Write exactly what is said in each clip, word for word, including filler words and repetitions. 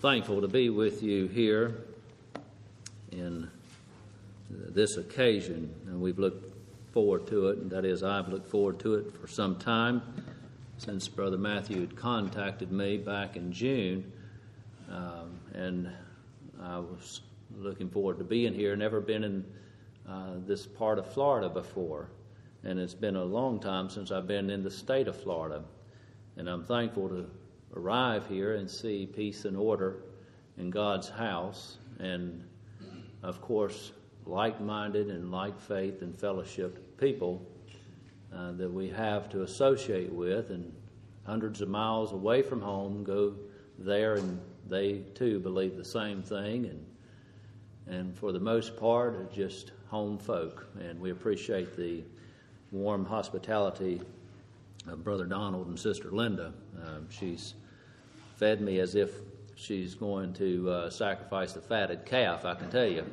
thankful to be with you here in this occasion, and we've looked forward to it, and that is I've looked forward to it for some time, since Brother Matthew had contacted me back in June, um, and I was looking forward to being here. Never been in uh, this part of Florida before, and it's been a long time since I've been in the state of Florida, and I'm thankful to arrive here and see peace and order in God's house, and of course like-minded and like faith and fellowship people uh, that we have to associate with, and hundreds of miles away from home go there, and they too believe the same thing, and and for the most part are just home folk, and we appreciate the warm hospitality of Brother Donald and Sister Linda. Um, she's fed me as if she's going to uh, sacrifice the fatted calf, I can tell you.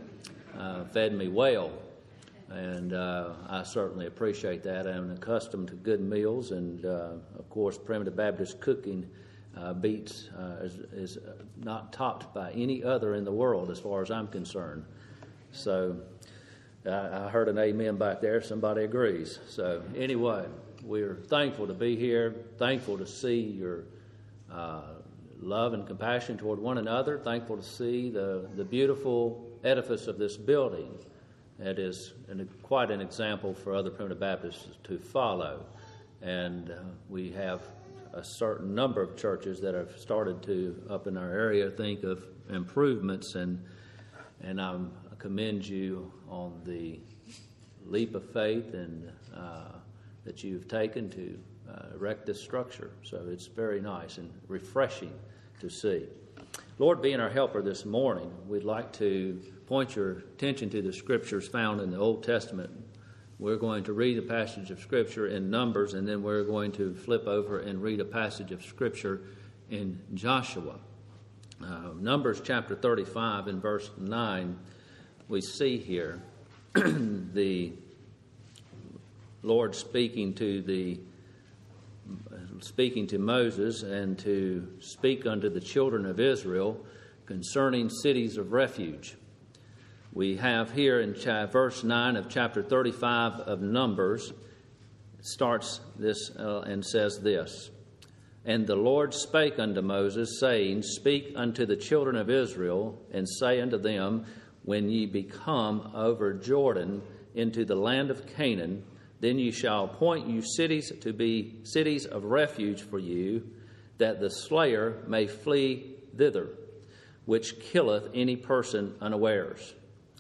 Uh, fed me well, and uh, I certainly appreciate that. I'm accustomed to good meals, and uh, of course Primitive Baptist cooking uh, beats uh, is, is not topped by any other in the world as far as I'm concerned. So I, I heard an amen back there. Somebody agrees. So anyway, we're thankful to be here, thankful to see your uh, love and compassion toward one another, thankful to see the, the beautiful edifice of this building. It is an, quite an example for other Primitive Baptists to follow. And uh, we have a certain number of churches that have started to, up in our area, think of improvements. And, and I'm, I commend you on the leap of faith and uh, that you've taken to uh, erect this structure. So it's very nice and refreshing to see. Lord, being our helper this morning, we'd like to point your attention to the scriptures found in the Old Testament. We're going to read a passage of scripture in Numbers, and then we're going to flip over and read a passage of scripture in Joshua. Uh, Numbers chapter thirty-five and verse nine, we see here the Lord speaking to the speaking to Moses and to speak unto the children of Israel concerning cities of refuge. We have here in cha- verse nine of chapter thirty-five of Numbers, starts this uh, and says this, "And the Lord spake unto Moses, saying, Speak unto the children of Israel, and say unto them, When ye be come over Jordan into the land of Canaan, then ye shall appoint you cities to be cities of refuge for you, that the slayer may flee thither, which killeth any person unawares.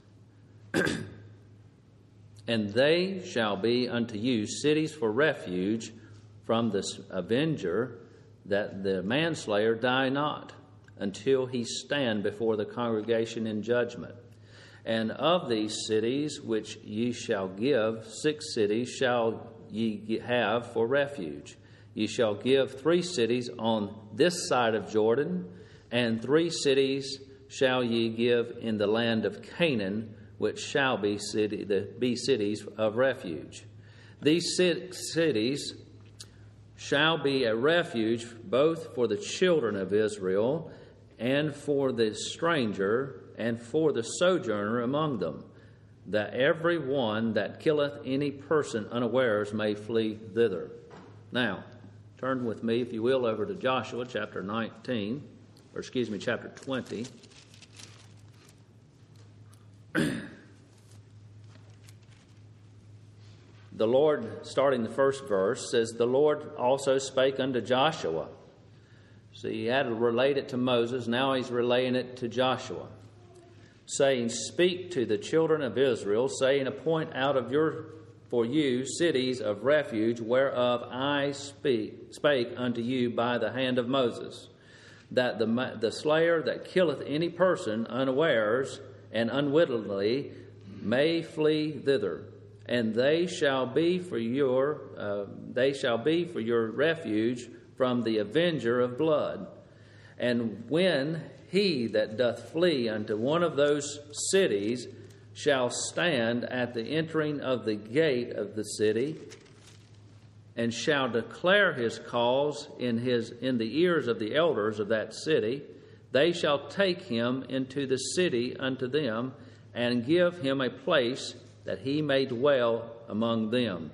And they shall be unto you cities for refuge from this avenger, that the manslayer die not, until he stand before the congregation in judgment. And of these cities which ye shall give, six cities shall ye have for refuge. Ye shall give three cities on this side of Jordan, and three cities shall ye give in the land of Canaan, which shall be city, the, be cities of refuge. These six cities shall be a refuge both for the children of Israel and for the stranger and for the sojourner among them, that every one that killeth any person unawares may flee thither." Now, turn with me, if you will, over to Joshua chapter nineteen, or excuse me, chapter twenty. The Lord, starting the first verse, says, "The Lord also spake unto Joshua." So he had to relate it to Moses. Now he's relaying it to Joshua, saying, "Speak to the children of Israel, saying, Appoint out of your for you cities of refuge, whereof I speak spake unto you by the hand of Moses, that the the slayer that killeth any person unawares and unwittingly may flee thither, and they shall be for your uh, they shall be for your refuge from the avenger of blood. And when he that doth flee unto one of those cities shall stand at the entering of the gate of the city, and shall declare his cause in his in the ears of the elders of that city, they shall take him into the city unto them, and give him a place that he may dwell among them.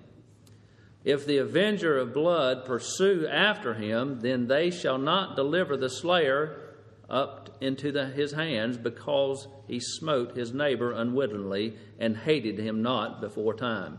If the avenger of blood pursue after him, then they shall not deliver the slayer up into the, his hands, because he smote his neighbor unwittingly, and hated him not before time.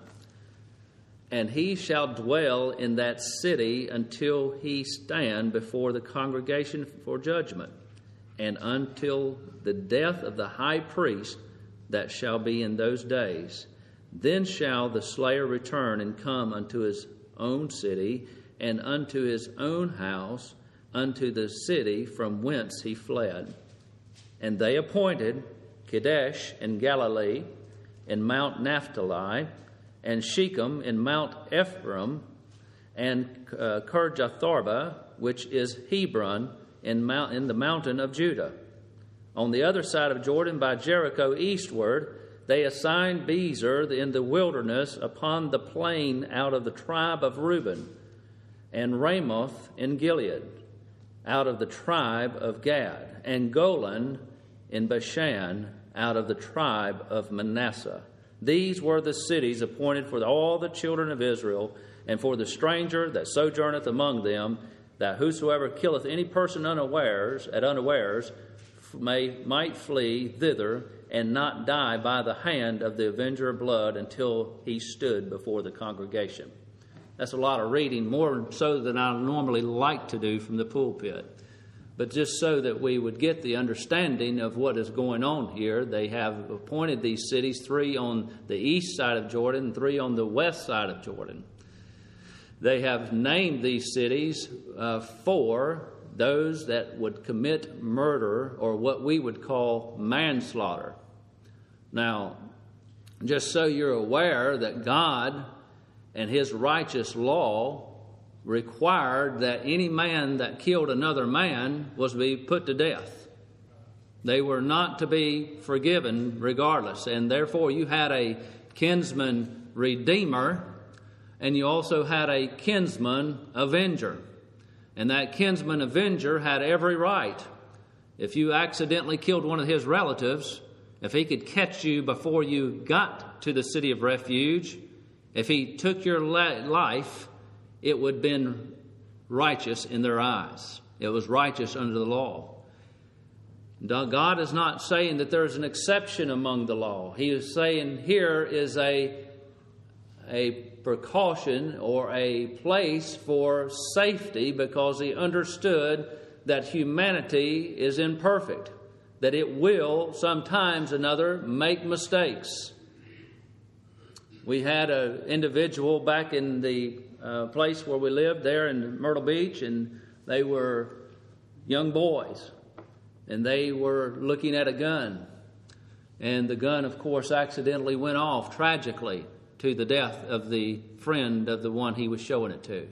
And he shall dwell in that city until he stand before the congregation for judgment, and until the death of the high priest that shall be in those days. Then shall the slayer return and come unto his own city, and unto his own house, unto the city from whence he fled. And they appointed Kadesh in Galilee, and Mount Naphtali, and Shechem in Mount Ephraim, and uh, Kirjatharba, which is Hebron, in, Mount, in the mountain of Judah. On the other side of Jordan, by Jericho eastward, they assigned Bezer in the wilderness upon the plain out of the tribe of Reuben, and Ramoth in Gilead, out of the tribe of Gad, and Golan in Bashan, out of the tribe of Manasseh. These were the cities appointed for all the children of Israel, and for the stranger that sojourneth among them, that whosoever killeth any person unawares, at unawares, may might flee thither, and not die by the hand of the avenger of blood until he stood before the congregation. That's a lot of reading, more so than I normally like to do from the pulpit. But just so that we would get the understanding of what is going on here, they have appointed these cities, three on the east side of Jordan and three on the west side of Jordan. They have named these cities uh, for those that would commit murder, or what we would call manslaughter. Now, just so you're aware that God and his righteous law required that any man that killed another man was to be put to death. They were not to be forgiven regardless. And therefore you had a kinsman redeemer, and you also had a kinsman avenger. And that kinsman avenger had every right. If you accidentally killed one of his relatives, if he could catch you before you got to the city of refuge, if he took your life, it would have been righteous in their eyes. It was righteous under the law. God is not saying that there's an exception among the law. He is saying here is a, a precaution or a place for safety, because he understood that humanity is imperfect, that it will sometimes another make mistakes. We had an individual back in the uh, place where we lived there in Myrtle Beach, and they were young boys, and they were looking at a gun. And the gun, of course, accidentally went off tragically to the death of the friend of the one he was showing it to.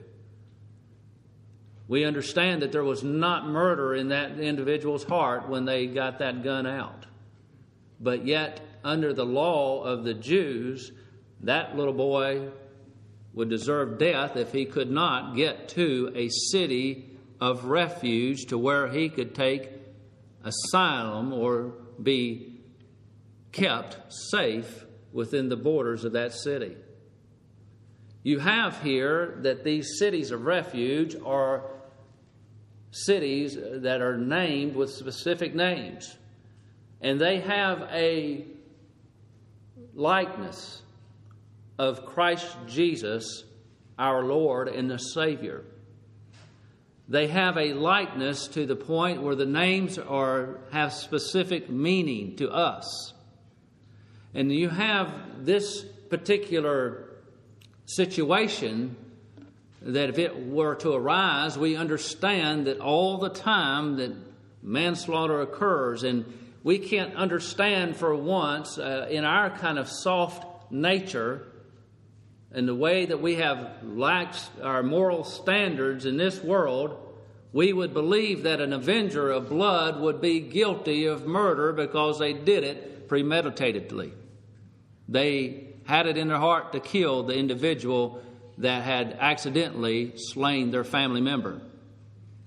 We understand that there was not murder in that individual's heart when they got that gun out. But yet, under the law of the Jews, that little boy would deserve death if he could not get to a city of refuge to where he could take asylum or be kept safe within the borders of that city. You have here that these cities of refuge are cities that are named with specific names. And they have a likeness of Christ Jesus, our Lord and the Savior. They have a likeness to the point where the names are have specific meaning to us. And you have this particular situation that if it were to arise, we understand that all the time that manslaughter occurs, and we can't understand for once uh, in our kind of soft nature and the way that we have laxed our moral standards in this world, we would believe that an avenger of blood would be guilty of murder because they did it premeditatedly. They had it in their heart to kill the individual that had accidentally slain their family member.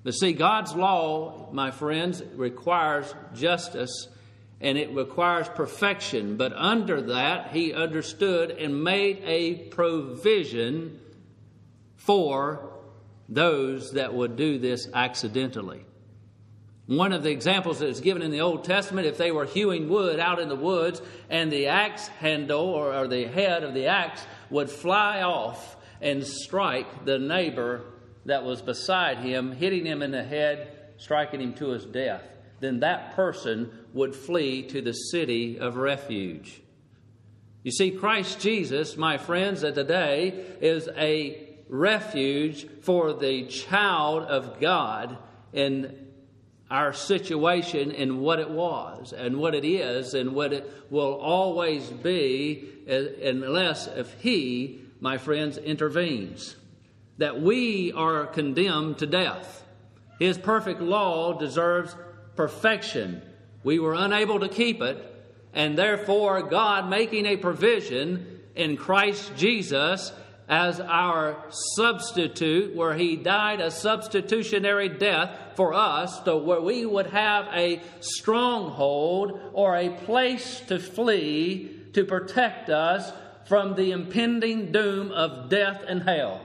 But see, God's law, my friends, requires justice and it requires perfection. But under that, He understood and made a provision for those that would do this accidentally. One of the examples that is given in the Old Testament, if they were hewing wood out in the woods and the axe handle or, or the head of the axe would fly off and strike the neighbor that was beside him, hitting him in the head, striking him to his death, then that person would flee to the city of refuge. You see, Christ Jesus, my friends, that today is a refuge for the child of God in our situation and what it was and what it is and what it will always be unless if He, my friends, intervenes. That we are condemned to death. His perfect law deserves perfection. We were unable to keep it, and therefore God making a provision in Christ Jesus as our substitute, where He died a substitutionary death for us, so where we would have a stronghold or a place to flee to protect us from the impending doom of death and hell.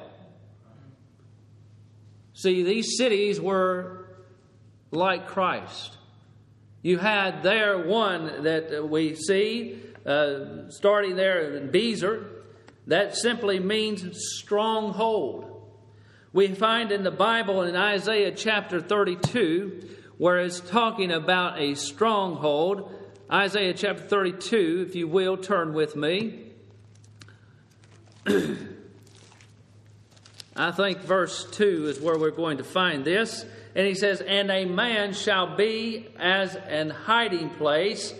See, these cities were like Christ. You had there one that we see, uh, starting there in Bezer, that simply means stronghold. We find in the Bible in Isaiah chapter thirty-two, where it's talking about a stronghold. Isaiah chapter thirty-two, if you will, turn with me. I think verse two is where we're going to find this. And he says, "And a man shall be as an hiding place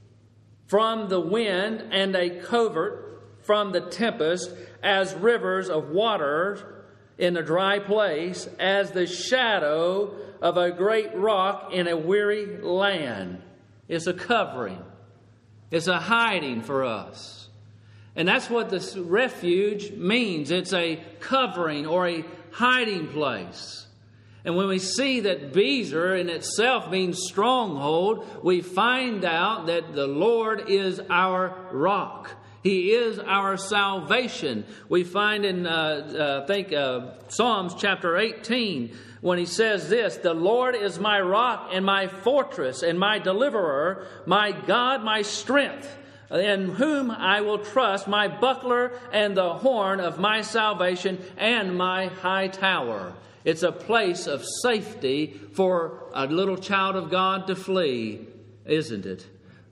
from the wind, and a covert from the tempest, as rivers of water in a dry place, as the shadow of a great rock in a weary land." It's a covering. It's a hiding for us. And that's what this refuge means. It's a covering or a hiding place. And when we see that Bezer in itself means stronghold, we find out that the Lord is our rock. He is our salvation. We find in, uh, uh, I think, uh, Psalms chapter eighteen, when he says this, "The Lord is my rock and my fortress and my deliverer, my God, my strength, in whom I will trust, my buckler and the horn of my salvation and my high tower." It's a place of safety for a little child of God to flee, isn't it?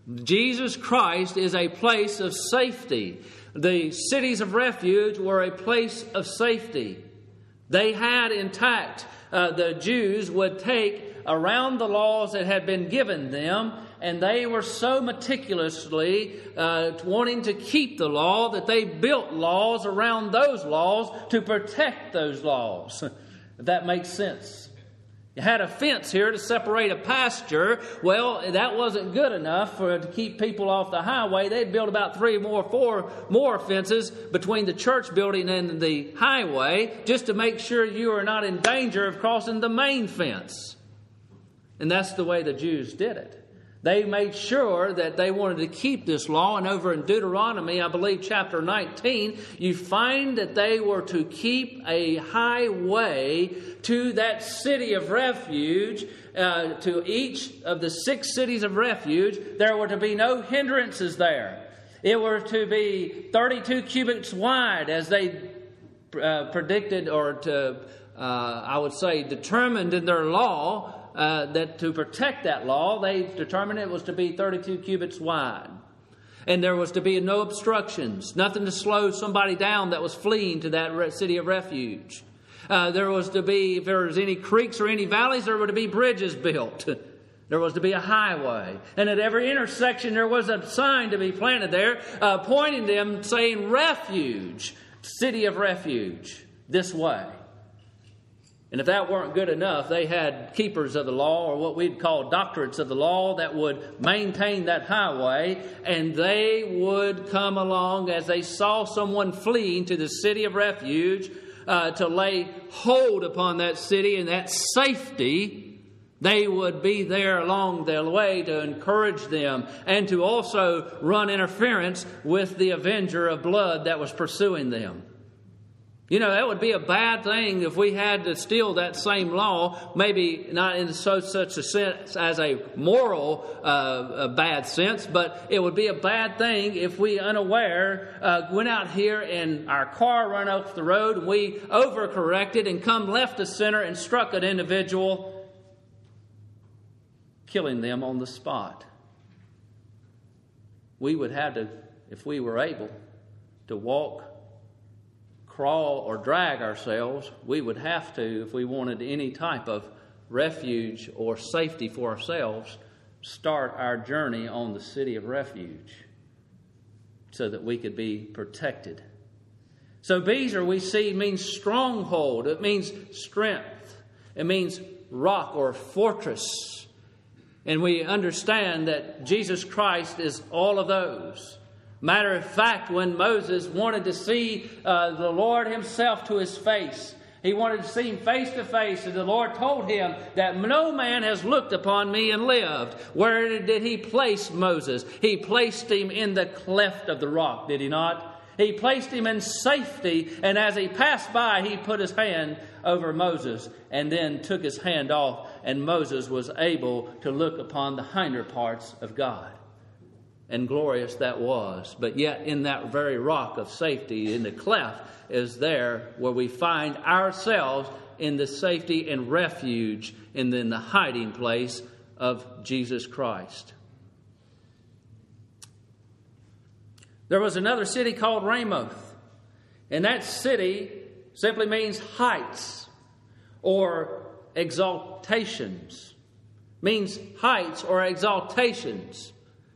Jesus Christ is a place of safety. The cities of refuge were a place of safety. They had intact, uh, the Jews would take around the laws that had been given them, and they were so meticulously uh, wanting to keep the law that they built laws around those laws to protect those laws. If that makes sense. You had a fence here to separate a pasture. Well, that wasn't good enough for to keep people off the highway. They'd build about three more, four more fences between the church building and the highway just to make sure you are not in danger of crossing the main fence. And that's the way the Jews did it. They made sure that they wanted to keep this law. And over in Deuteronomy, I believe chapter nineteen, you find that they were to keep a highway to that city of refuge, uh, to each of the six cities of refuge. There were to be no hindrances there. It were to be thirty-two cubits wide, as they uh, predicted or to, uh, I would say, determined in their law. Uh, that to protect that law, they determined it was to be thirty-two cubits wide. And there was to be no obstructions, nothing to slow somebody down that was fleeing to that re- city of refuge. Uh, there was to be, if there was any creeks or any valleys, there were to be bridges built. There was to be a highway. And at every intersection, there was a sign to be planted there, uh, pointing them, saying, "Refuge, city of refuge, this way." And if that weren't good enough, they had keepers of the law, or what we'd call doctorates of the law, that would maintain that highway. And they would come along as they saw someone fleeing to the city of refuge. uh, to lay hold upon that city and that safety, they would be there along their way to encourage them and to also run interference with the avenger of blood that was pursuing them. You know, that would be a bad thing if we had to steal that same law, maybe not in so such a sense as a moral uh, a bad sense, but it would be a bad thing if we unaware uh, went out here and our car ran off the road and we overcorrected and come left of center and struck an individual, killing them on the spot. We would have to, if we were able, to walk, crawl, or drag ourselves. We would have to, if we wanted any type of refuge or safety for ourselves, start our journey on the city of refuge so that we could be protected. So Bezer, we see, means stronghold. It means strength. It means rock or fortress. And we understand that Jesus Christ is all of those. Matter of fact, when Moses wanted to see uh, the Lord himself to his face, he wanted to see him face to face, and the Lord told him that no man has looked upon me and lived. Where did he place Moses? He placed him in the cleft of the rock, did he not? He placed him in safety, and as he passed by, he put his hand over Moses and then took his hand off, and Moses was able to look upon the hinder parts of God. And glorious that was. But yet in that very rock of safety, in the cleft, is there where we find ourselves in the safety and refuge and in the hiding place of Jesus Christ. There was another city called Ramoth. And that city simply means heights or exaltations. Means heights or exaltations.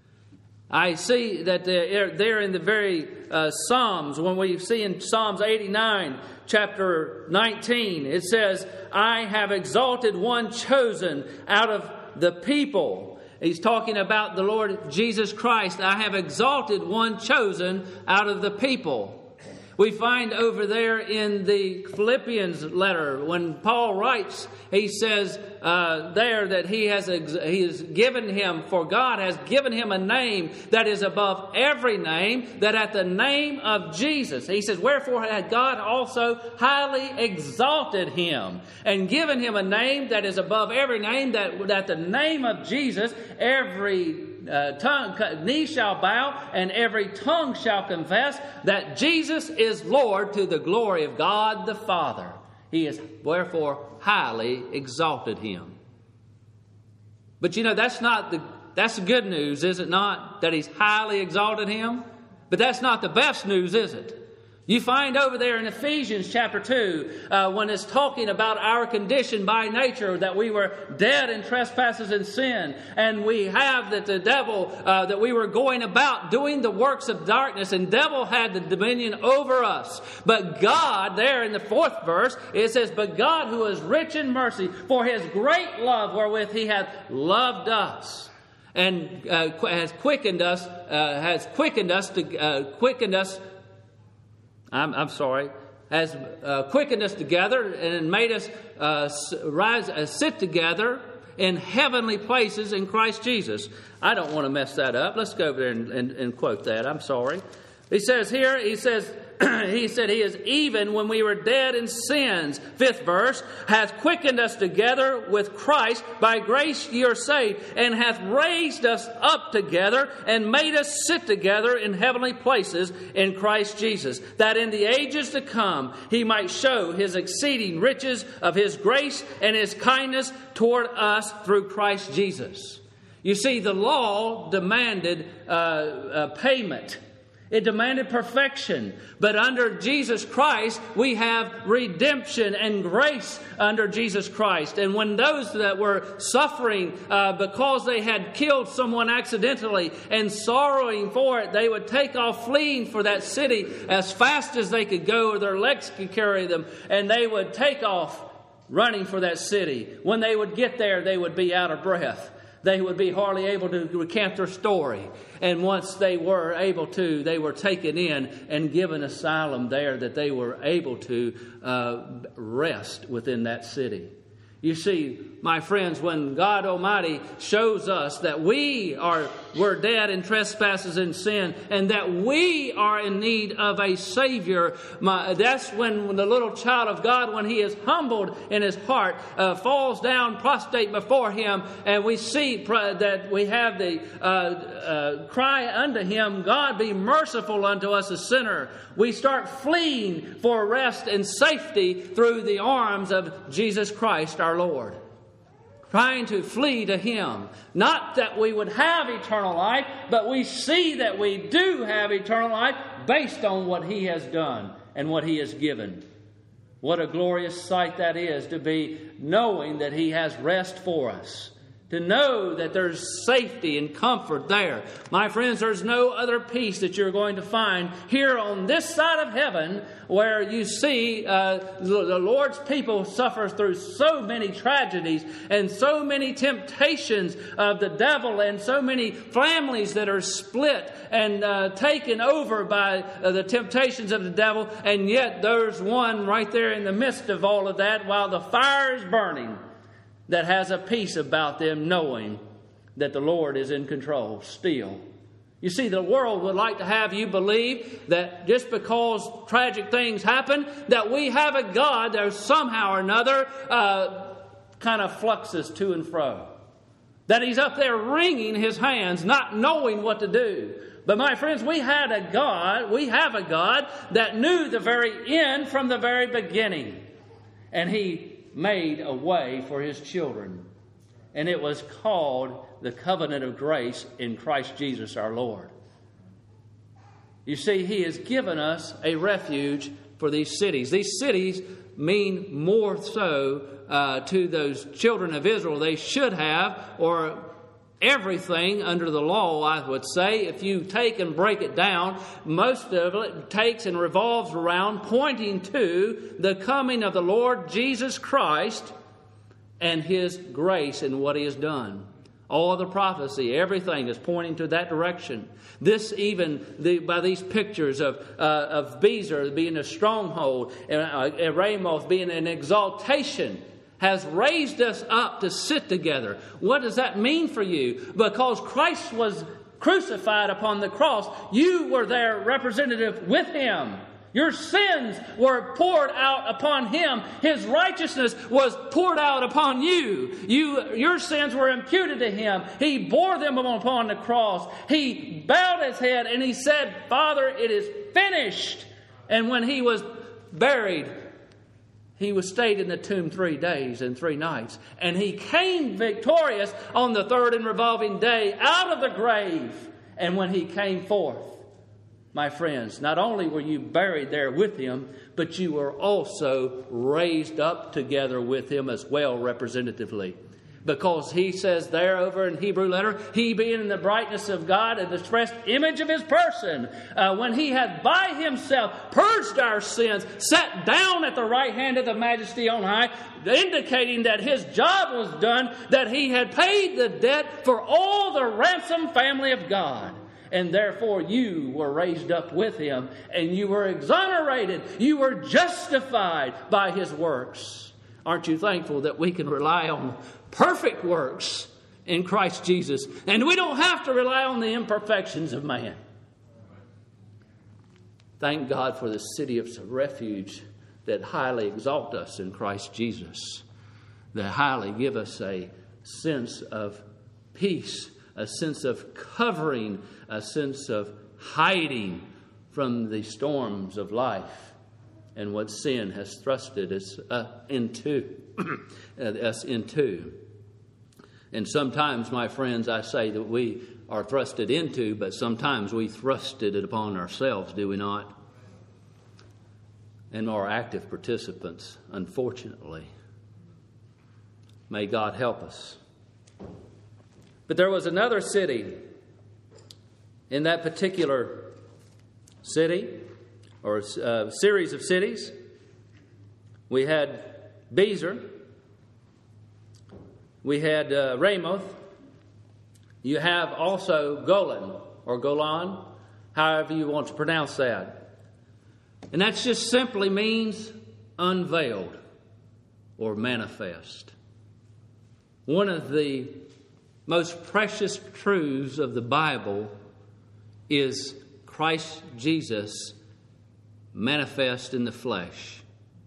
I see that there in the very uh, Psalms, when we see in Psalms eighty-nine, chapter nineteen, it says, I have exalted one chosen out of the people. He's talking about the Lord Jesus Christ. I have exalted one chosen out of the people. We find over there in the Philippians letter, when Paul writes, he says uh, there that he has ex- he has given him, for God has given him a name that is above every name, that at the name of Jesus, he says, wherefore had God also highly exalted him and given him a name that is above every name, that at the name of Jesus every Uh, tongue, knee shall bow, and every tongue shall confess that Jesus is Lord, to the glory of God the Father. He has wherefore highly exalted him. But you know, that's not the that's the good news, is it not? That he's highly exalted him. But that's not the best news, is it? You find over there in Ephesians chapter two, uh, when it's talking about our condition by nature, that we were dead in trespasses and sin, and we have that the devil, uh, that we were going about doing the works of darkness, and devil had the dominion over us. But God, there in the fourth verse, it says, but God, who is rich in mercy, for his great love wherewith he hath loved us, and uh, has quickened us, uh, has quickened us to uh, quickened us. I'm, I'm sorry, has uh, quickened us together and made us uh, rise, uh, sit together in heavenly places in Christ Jesus. I don't want to mess that up. Let's go over there and, and, and quote that. I'm sorry. He says here, he says, he said, he is even when we were dead in sins, fifth verse, hath quickened us together with Christ. By grace ye are saved, and hath raised us up together and made us sit together in heavenly places in Christ Jesus, that in the ages to come he might show his exceeding riches of his grace and his kindness toward us through Christ Jesus. You see, the law demanded uh, uh, payment. It demanded perfection. But under Jesus Christ, we have redemption and grace under Jesus Christ. And when those that were suffering uh, because they had killed someone accidentally and sorrowing for it, they would take off fleeing for that city as fast as they could go, or their legs could carry them, and they would take off running for that city. When they would get there, they would be out of breath. They would be hardly able to recant their story. And once they were able to, they were taken in and given asylum there, that they were able to uh, rest within that city. You see, my friends, when God Almighty shows us that we are we're dead in trespasses and sin, and that we are in need of a Savior, my, that's when the little child of God, when he is humbled in his heart, uh, falls down prostrate before Him, and we see pr- that we have the uh, uh, cry unto Him, God be merciful unto us a sinner. We start fleeing for rest and safety through the arms of Jesus Christ our Lord. Trying to flee to Him. Not that we would have eternal life, but we see that we do have eternal life based on what He has done and what He has given. What a glorious sight that is, to be knowing that He has rest for us. To know that there's safety and comfort there. My friends, there's no other peace that you're going to find here on this side of heaven, where you see uh, the Lord's people suffer through so many tragedies and so many temptations of the devil, and so many families that are split and uh, taken over by uh, the temptations of the devil. And yet there's one right there in the midst of all of that, while the fire is burning, that has a peace about them, knowing that the Lord is in control still. You see, the world would like to have you believe that just because tragic things happen, that we have a God that somehow or another uh, kind of fluxes to and fro. That He's up there wringing His hands, not knowing what to do. But my friends, we had a God, we have a God that knew the very end from the very beginning. And He made a way for His children. And it was called the covenant of grace in Christ Jesus our Lord. You see, He has given us a refuge for these cities. These cities mean more so uh, to those children of Israel. They should have, or everything under the law, I would say, if you take and break it down, most of it takes and revolves around pointing to the coming of the Lord Jesus Christ and His grace and what He has done. All the prophecy, everything is pointing to that direction. This even, the, by these pictures of uh, of Bezer being a stronghold, and uh, Ramoth being an exaltation, has raised us up to sit together. What does that mean for you? Because Christ was crucified upon the cross, you were there representative with Him. Your sins were poured out upon Him. His righteousness was poured out upon you. You, your sins were imputed to Him. He bore them upon the cross. He bowed His head and He said, Father, it is finished. And when He was buried, He was stayed in the tomb three days and three nights. And He came victorious on the third and revolving day out of the grave. And when He came forth, my friends, not only were you buried there with Him, but you were also raised up together with Him as well, representatively. Because He says there over in Hebrew letter, He being in the brightness of God and the expressed image of His person, uh, when He had by Himself purged our sins, sat down at the right hand of the Majesty on high, indicating that His job was done, that He had paid the debt for all the ransom family of God. And therefore you were raised up with Him, and you were exonerated. You were justified by His works. Aren't you thankful that we can rely on perfect works in Christ Jesus, and we don't have to rely on the imperfections of man? Thank God for the city of refuge that highly exalt us in Christ Jesus, that highly give us a sense of peace, a sense of covering, a sense of hiding from the storms of life and what sin has thrusted us uh, into, us into. And sometimes, my friends, I say that we are thrusted into, but sometimes we thrusted it upon ourselves, do we not? And are active participants, unfortunately. May God help us. But there was another city in that particular city, or uh, series of cities. We had Bezer, we had uh, Ramoth, You have also Golan, or Golan, however you want to pronounce that. And that just simply means unveiled or manifest. One of the most precious truths of the Bible is Christ Jesus manifest in the flesh.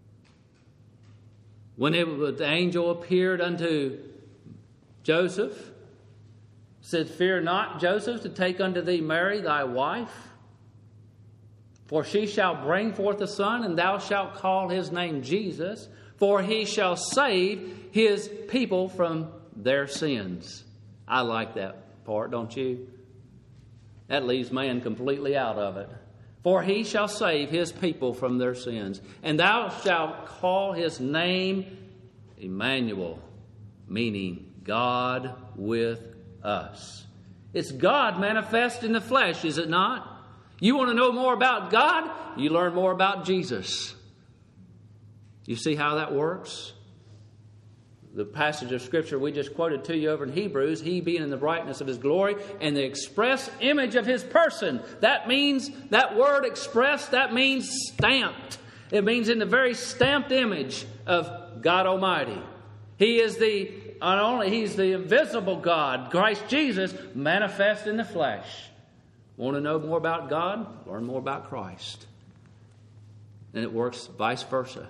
When it, the angel appeared unto Joseph, said, "Fear not, Joseph, to take unto thee Mary thy wife, for she shall bring forth a son, and thou shalt call his name Jesus, for he shall save his people from their sins." I like that part, don't you? That leaves man completely out of it. For he shall save his people from their sins. And thou shalt call his name Emmanuel, meaning God with us. It's God manifest in the flesh, is it not? You want to know more about God? You learn more about Jesus. You see how that works? The passage of Scripture we just quoted to you over in Hebrews, he being in the brightness of his glory and the express image of his person. That means, that word express, that means stamped. It means in the very stamped image of God Almighty. He is the, not only, he's the invisible God, Christ Jesus, manifest in the flesh. Want to know more about God? Learn more about Christ. And it works vice versa.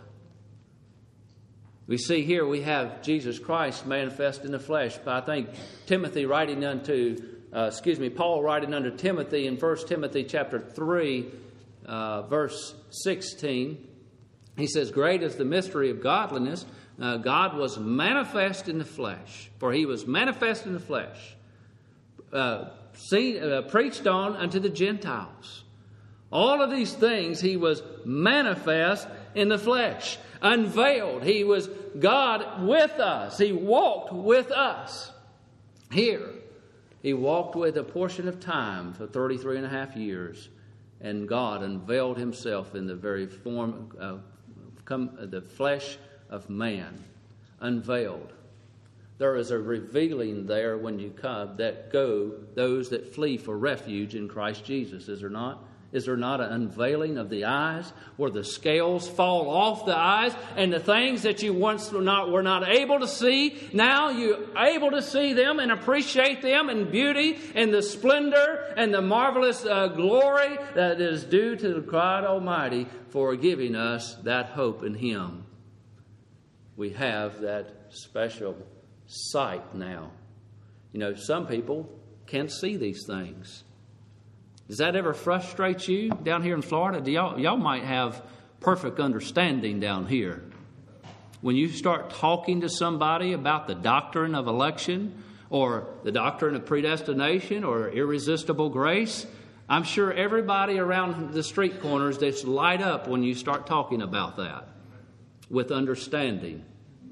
We see here we have Jesus Christ manifest in the flesh. But I think Timothy writing unto, uh, excuse me, Paul writing unto Timothy in First Timothy chapter three, uh, verse sixteen, he says, "Great is the mystery of godliness. Uh, God was manifest in the flesh, for he was manifest in the flesh, uh, seen, uh, preached on unto the Gentiles." All of these things he was manifest in the flesh. Unveiled. He was God with us. He walked with us. Here, he walked with a portion of time for thirty-three and a half years. And God unveiled himself in the very form, uh, come, uh, the flesh of man. Unveiled. There is a revealing there when you come that go, those that flee for refuge in Christ Jesus, is there not? Is there not an unveiling of the eyes where the scales fall off the eyes and the things that you once were not, were not able to see, now you're able to see them and appreciate them in beauty and the splendor and the marvelous uh, glory that is due to God Almighty for giving us that hope in Him. We have that special sight now. You know, some people can't see these things. Does that ever frustrate you down here in Florida? Do y'all, y'all might have perfect understanding down here. When you start talking to somebody about the doctrine of election or the doctrine of predestination or irresistible grace, I'm sure everybody around the street corners just light up when you start talking about that with understanding.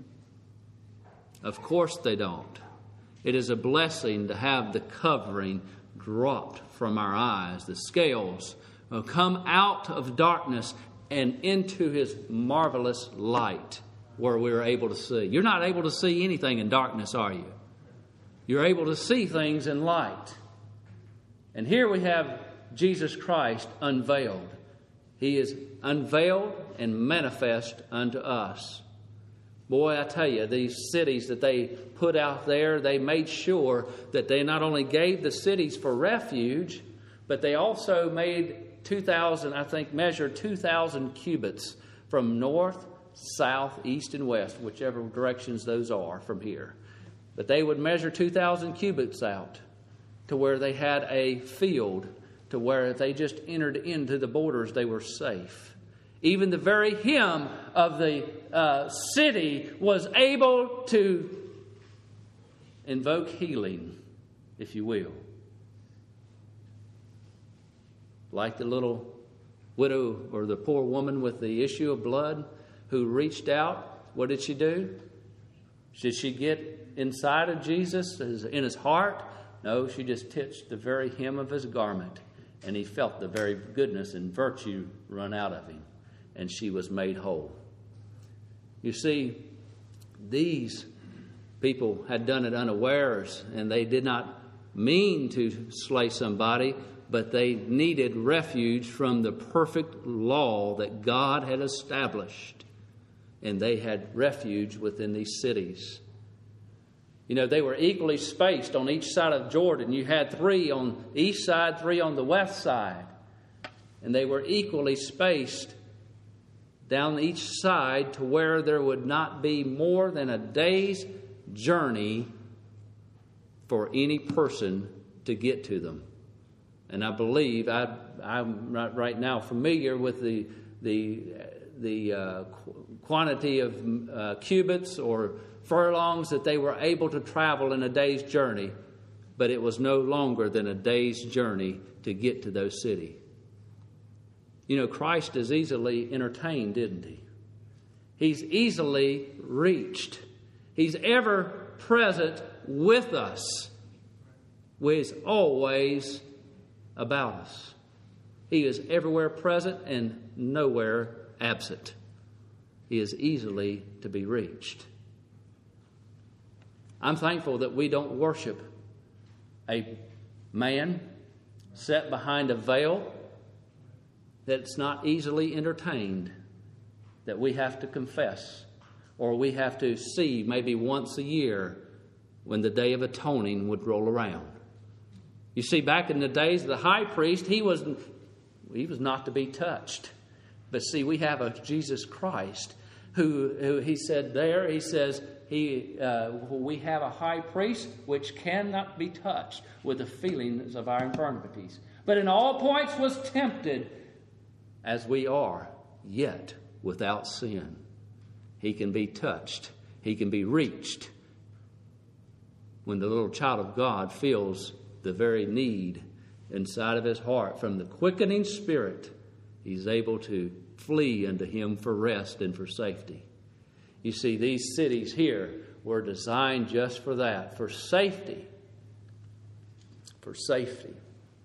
Of course they don't. It is a blessing to have the covering dropped from our eyes. The scales will come out of darkness and into His marvelous light where we're able to see. You're not able to see anything in darkness, are you? You're able to see things in light. And here we have Jesus Christ unveiled. He is unveiled and manifest unto us. Boy, I tell you, these cities that they put out there, they made sure that they not only gave the cities for refuge, but they also made two thousand, I think, measured two thousand cubits from north, south, east, and west, whichever directions those are from here. But they would measure two thousand cubits out to where they had a field, to where if they just entered into the borders, they were safe. Even the very hem of the uh, city was able to invoke healing, if you will. Like the little widow or the poor woman with the issue of blood who reached out. What did she do? Did she get inside of Jesus, in his heart? No, she just touched the very hem of his garment, and he felt the very goodness and virtue run out of him. And she was made whole. You see, these people had done it unawares, and they did not mean to slay somebody, but they needed refuge from the perfect law that God had established. And they had refuge within these cities. You know, they were equally spaced on each side of Jordan. You had three on the east side, three on the west side. And they were equally spaced down each side to where there would not be more than a day's journey for any person to get to them. And I believe, I, I'm not right now familiar with the the the uh, quantity of uh, cubits or furlongs that they were able to travel in a day's journey, but it was no longer than a day's journey to get to those cities. You know, Christ is easily entertained, isn't he? He's easily reached. He's ever present with us. He's always about us. He is everywhere present and nowhere absent. He is easily to be reached. I'm thankful that we don't worship a man set behind a veil that's not easily entertained, that we have to confess or we have to see maybe once a year when the Day of Atoning would roll around. You see, back in the days of the high priest, he was, he was not to be touched. But see, we have a Jesus Christ who, who he said there, he says, he, uh, we have a high priest which cannot be touched with the feelings of our infirmities. But in all points was tempted as we are, yet without sin. He can be touched. He can be reached. When the little child of God feels the very need inside of his heart from the quickening Spirit, he's able to flee unto him for rest and for safety. You see, these cities here were designed just for that, for safety. For safety.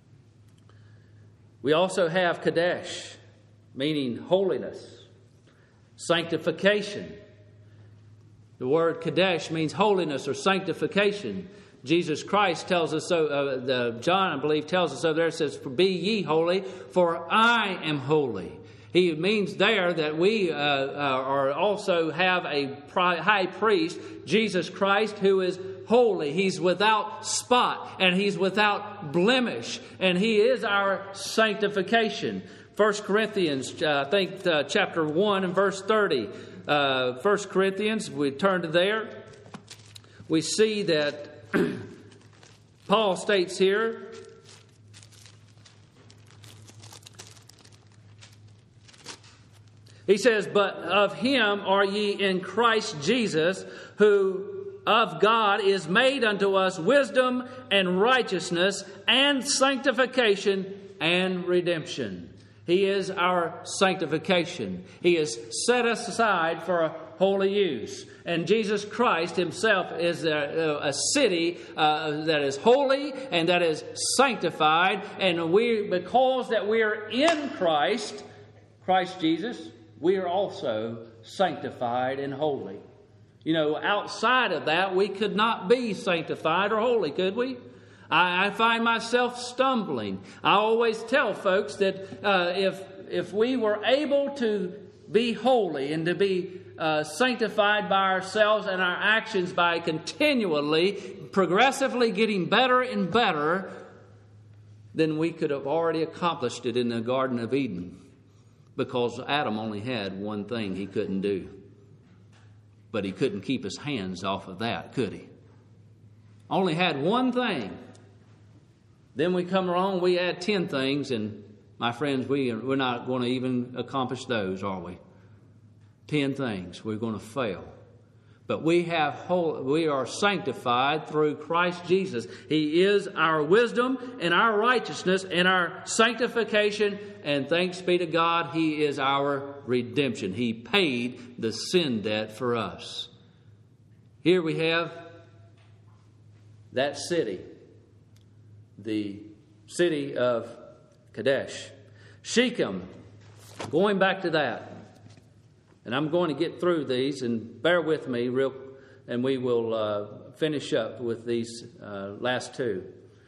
We also have Kadesh, meaning holiness, sanctification. The word Kadesh means holiness or sanctification. Jesus Christ tells us so, uh, the, John, I believe, tells us so there. It says, "Be ye holy, for I am holy." He means there that we uh, uh, are also have a pri- high priest, Jesus Christ, who is holy. He's without spot and he's without blemish, and he is our sanctification. First Corinthians, uh, I think uh, chapter one and verse thirty. Uh, First Corinthians, we turn to there. We see that Paul states here, he says, "But of him are ye in Christ Jesus, who of God is made unto us wisdom and righteousness and sanctification and redemption." He is our sanctification. He is set us aside for a holy use. And Jesus Christ himself is a, a city uh, that is holy and that is sanctified. And we, because that we are in Christ, Christ Jesus, we are also sanctified and holy. You know, outside of that, we could not be sanctified or holy, could we? I, I find myself stumbling. I always tell folks that uh, if if we were able to be holy and to be uh, sanctified by ourselves and our actions by continually, progressively getting better and better, then we could have already accomplished it in the Garden of Eden. Because Adam only had one thing he couldn't do. But he couldn't keep his hands off of that, could he? Only had one thing. Then we come along, we add ten things, and my friends, we, we're not going to even accomplish those, are we? Ten things. We're going to fail. But we have whole, we are sanctified through Christ Jesus. He is our wisdom and our righteousness and our sanctification. And thanks be to God, He is our redemption. He paid the sin debt for us. Here we have that city, the city of Kadesh. Shechem, going back to that. And I'm going to get through these, and bear with me, real, and we will uh, finish up with these uh, last two.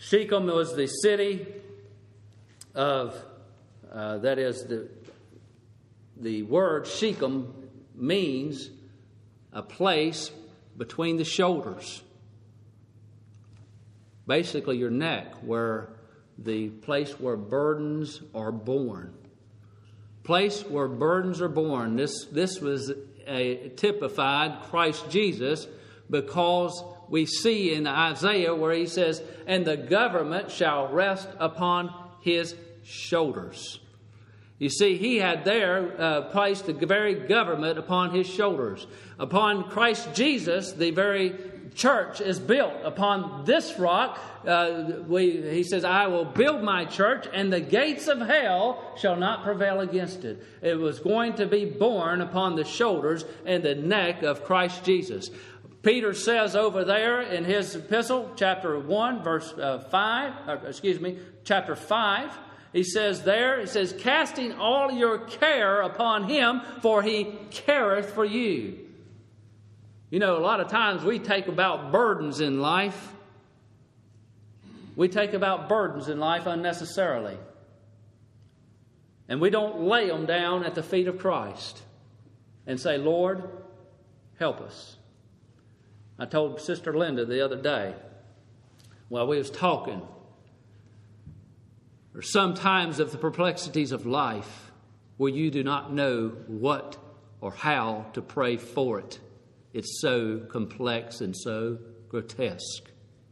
Shechem was the city of, uh, that is, the, the word Shechem means a place between the shoulders. Basically your neck, where the place where burdens are born. Place where burdens are born. This, this was a typified Christ Jesus, because we see in Isaiah where he says, and the government shall rest upon his shoulders. You see, he had there uh, placed the very government upon his shoulders. Upon Christ Jesus, the very church is built upon this rock. Uh, we, he says, I will build my church, and the gates of hell shall not prevail against it. It was going to be born upon the shoulders and the neck of Christ Jesus. Peter says over there in his epistle, chapter one, verse uh, five, or, excuse me, chapter five, he says there, he says, casting all your care upon him, for he careth for you. You know, a lot of times we take about burdens in life. We take about burdens in life unnecessarily. And we don't lay them down at the feet of Christ and say, Lord, help us. I told Sister Linda the other day while we was talking, or sometimes of the perplexities of life where you do not know what or how to pray for it. It's so complex and so grotesque.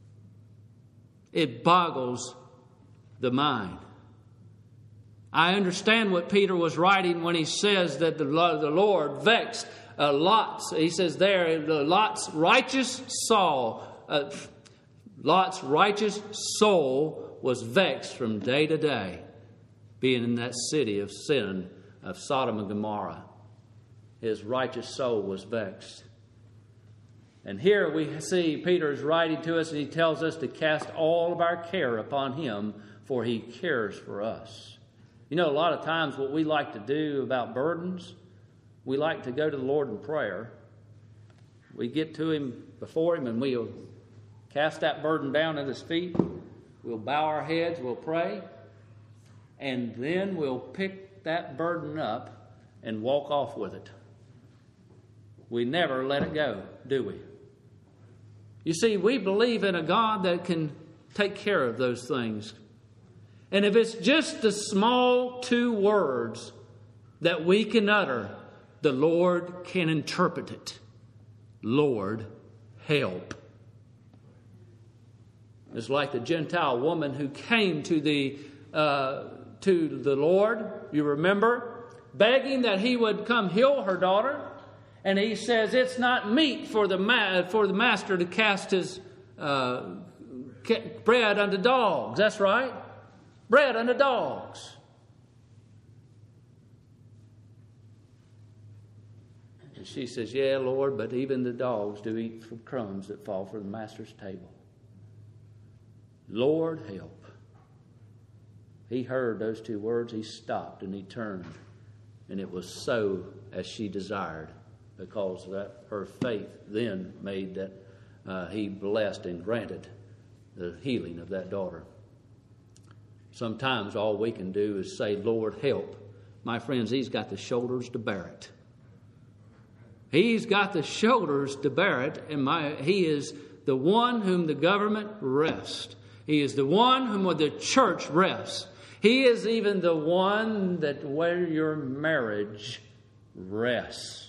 It boggles the mind. I understand what Peter was writing when he says that the, the Lord vexed uh, Lot's. He says there, Lot's righteous soul, uh, Lot's righteous soul was vexed from day to day, being in that city of sin of Sodom and Gomorrah. His righteous soul was vexed. And here we see Peter is writing to us, and he tells us to cast all of our care upon him, for he cares for us. You know, a lot of times what we like to do about burdens, we like to go to the Lord in prayer. We get to him, before him, and we'll cast that burden down at his feet. We'll bow our heads, we'll pray, and then we'll pick that burden up and walk off with it. We never let it go, do we? You see, we believe in a God that can take care of those things. And if it's just the small two words that we can utter, the Lord can interpret it. Lord, help. It's like the Gentile woman who came to the uh, to the Lord, you remember, begging that he would come heal her daughter. And he says it's not meet for the ma- for the master to cast his uh, bread unto dogs. That's right. Bread unto dogs. And she says, yeah, Lord, but even the dogs do eat from crumbs that fall from the master's table. Lord, help. He heard those two words. He stopped and he turned. And it was so as she desired, because that her faith then made that uh, he blessed and granted the healing of that daughter. Sometimes all we can do is say, Lord, help. My friends, he's got the shoulders to bear it. He's got the shoulders to bear it, and my, he is the one whom the government rests. He is the one whom the church rests. He is even the one that where your marriage rests.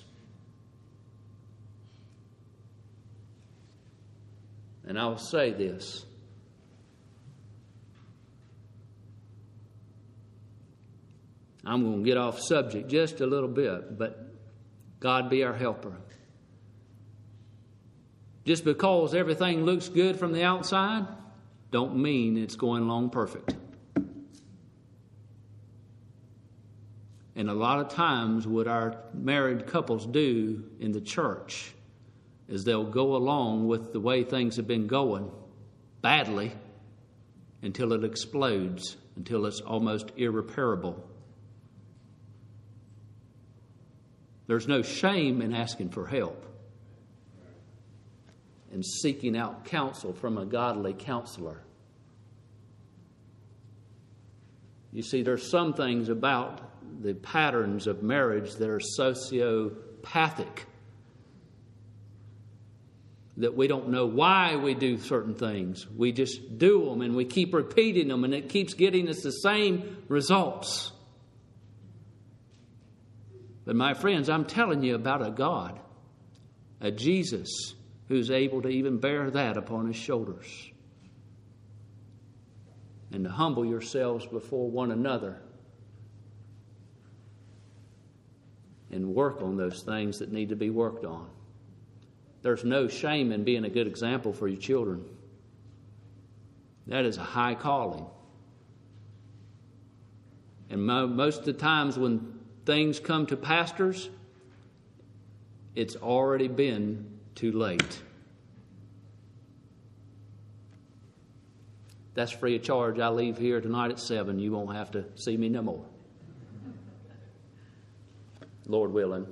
And I'll say this. I'm going to get off subject just a little bit, but God be our helper. Just because everything looks good from the outside, don't mean it's going along perfect. And a lot of times what our married couples do in the church is they'll go along with the way things have been going badly until it explodes, until it's almost irreparable. There's no shame in asking for help and seeking out counsel from a godly counselor. You see, there's some things about the patterns of marriage that are sociopathic, that we don't know why we do certain things. We just do them and we keep repeating them, and it keeps getting us the same results. But my friends, I'm telling you about a God, a Jesus, who's able to even bear that upon his shoulders. And to humble yourselves before one another and work on those things that need to be worked on. There's no shame in being a good example for your children. That is a high calling. And mo- most of the times when things come to pastors, it's already been too late. That's free of charge. I leave here tonight at seven. You won't have to see me no more. Lord willing.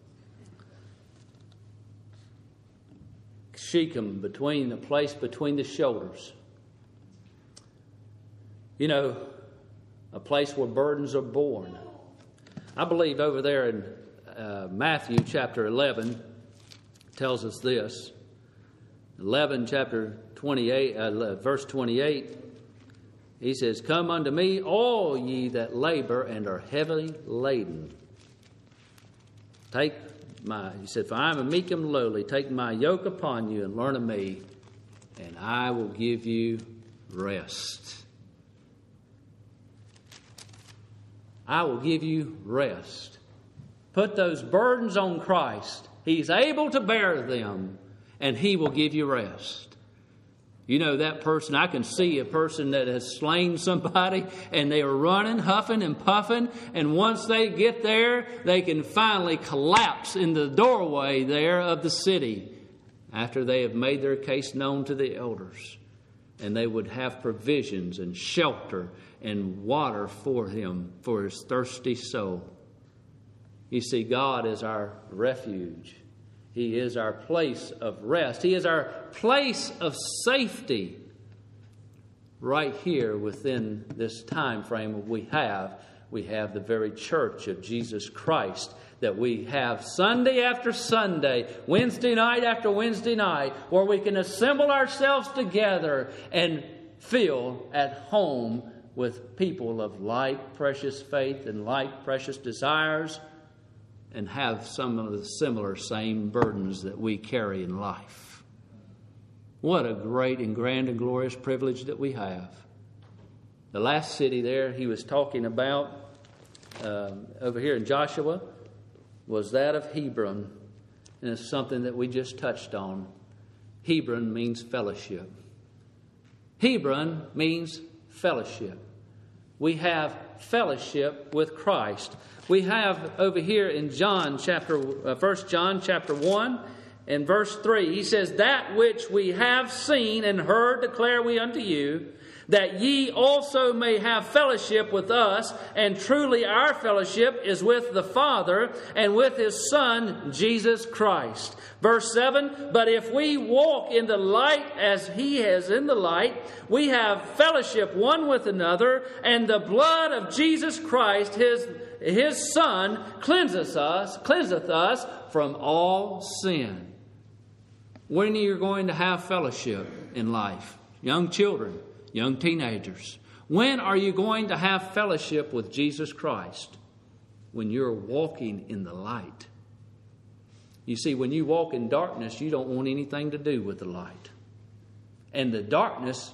Shechem, between the place between the shoulders. You know, a place where burdens are born. I believe over there in uh, Matthew chapter eleven tells us this. eleven chapter twenty-eight, uh, verse twenty-eight. He says, "Come unto me, all ye that labor and are heavily laden. Take my," he said, "for I am a meek and lowly. Take my yoke upon you and learn of me, and I will give you rest." I will give you rest. Put those burdens on Christ. He's able to bear them, and he will give you rest. You know, that person, I can see a person that has slain somebody and they are running, huffing and puffing. And once they get there, they can finally collapse in the doorway there of the city after they have made their case known to the elders. And they would have provisions and shelter and water for him, for his thirsty soul. You see, God is our refuge. He is our place of rest. He is our place of safety right here within this time frame we have. We have the very church of Jesus Christ that we have Sunday after Sunday, Wednesday night after Wednesday night, where we can assemble ourselves together and feel at home with people of like precious faith and like precious desires, and have some of the similar same burdens that we carry in life. What a great and grand and glorious privilege that we have. The last city there he was talking about um, over here in Joshua was that of Hebron. And it's something that we just touched on. Hebron means fellowship. Hebron means fellowship. We have fellowship with Christ. We have over here in John chapter, uh, First John chapter one and verse three. He says, "That which we have seen and heard declare we unto you, that ye also may have fellowship with us. And truly our fellowship is with the Father and with His Son, Jesus Christ." Verse seven, "But if we walk in the light as He is in the light, we have fellowship one with another, and the blood of Jesus Christ, His His Son, cleanseth us, cleanseth us from all sin." When are you going to have fellowship in life? Young children, young teenagers. When are you going to have fellowship with Jesus Christ? When you're walking in the light. You see, when you walk in darkness, you don't want anything to do with the light. And the darkness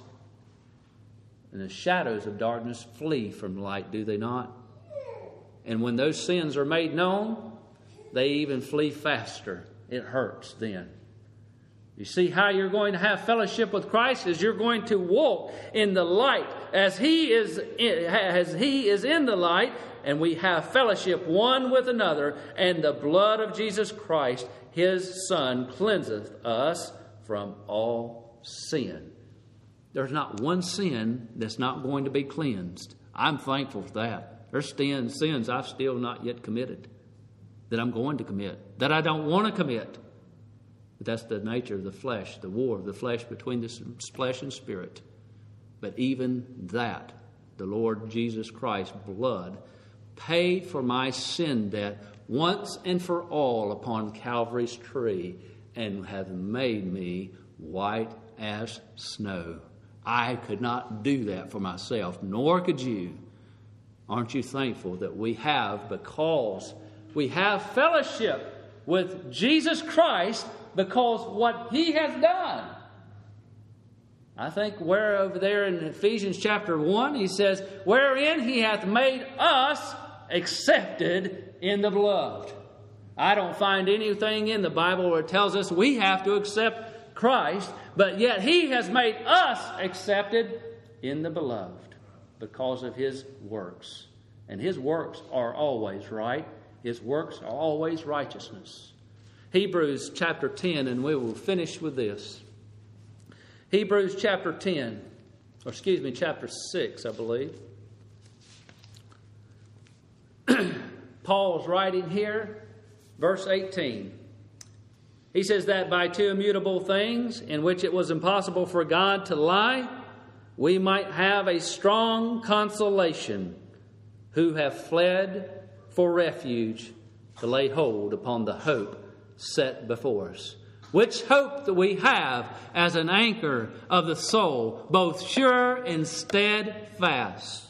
and the shadows of darkness flee from light, do they not? And when those sins are made known, they even flee faster. It hurts then. You see how you're going to have fellowship with Christ is you're going to walk in the light as He is in, as He is in the light, and we have fellowship one with another, and the blood of Jesus Christ, His Son, cleanseth us from all sin. There's not one sin that's not going to be cleansed. I'm thankful for that. There's sins I've still not yet committed, that I'm going to commit, that I don't want to commit. But that's the nature of the flesh, the war of the flesh between the flesh and spirit. But even that the Lord Jesus Christ's blood paid for my sin debt once and for all upon Calvary's tree, and hath made me white as snow. I could not do that for myself, nor could you. Aren't you thankful that we have, because we have fellowship with Jesus Christ, because what He has done? I think where over there in Ephesians chapter one, he says, wherein He hath made us accepted in the beloved. I don't find anything in the Bible where it tells us we have to accept Christ, but yet He has made us accepted in the beloved because of His works. And His works are always right. His works are always righteousness. Hebrews chapter ten, and we will finish with this. Hebrews chapter ten, or excuse me, chapter six, I believe. Paul's writing here, verse eighteen. He says that by two immutable things, in which it was impossible for God to lie, we might have a strong consolation, who have fled for refuge to lay hold upon the hope set before us. Which hope that we have as an anchor of the soul, both sure and steadfast,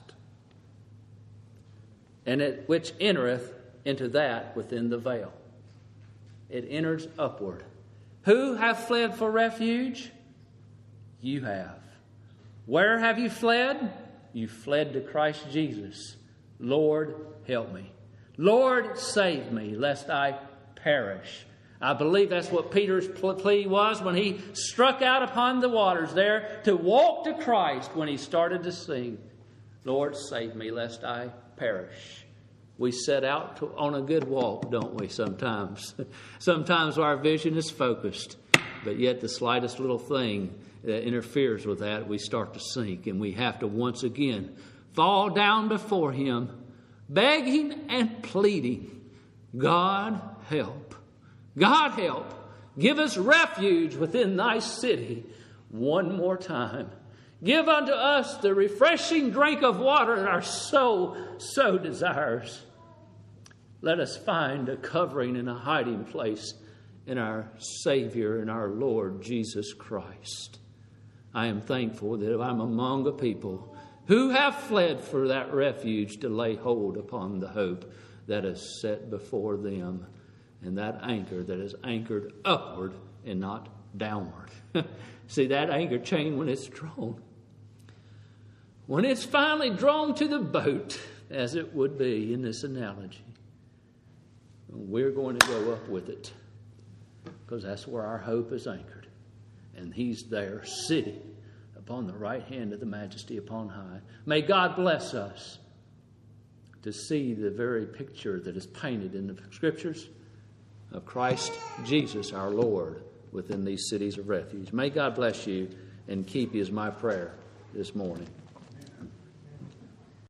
and it which entereth into that within the veil. It enters upward. Who have fled for refuge? You have. Where have you fled? You fled to Christ Jesus. Lord, help me. Lord, save me, lest I perish. I believe that's what Peter's plea was when he struck out upon the waters there to walk to Christ when he started to sing, Lord, save me, lest I perish. We set out to, on a good walk, don't we, sometimes? Sometimes our vision is focused, but yet the slightest little thing that interferes with that, we start to sink, and we have to once again fall down before Him, begging and pleading, God, help. God, help. Give us refuge within Thy city one more time. Give unto us the refreshing drink of water that our soul so desires. Let us find a covering and a hiding place in our Savior and our Lord Jesus Christ. I am thankful that I'm among a people who have fled for that refuge to lay hold upon the hope that is set before them, and that anchor that is anchored upward and not downward. See, that anchor chain, when it's drawn, when it's finally drawn to the boat, as it would be in this analogy, we're going to go up with it, because that's where our hope is anchored. And He's there sitting upon the right hand of the Majesty upon high. May God bless us to see the very picture that is painted in the Scriptures of Christ Jesus our Lord within these cities of refuge. May God bless you and keep you, is my prayer this morning.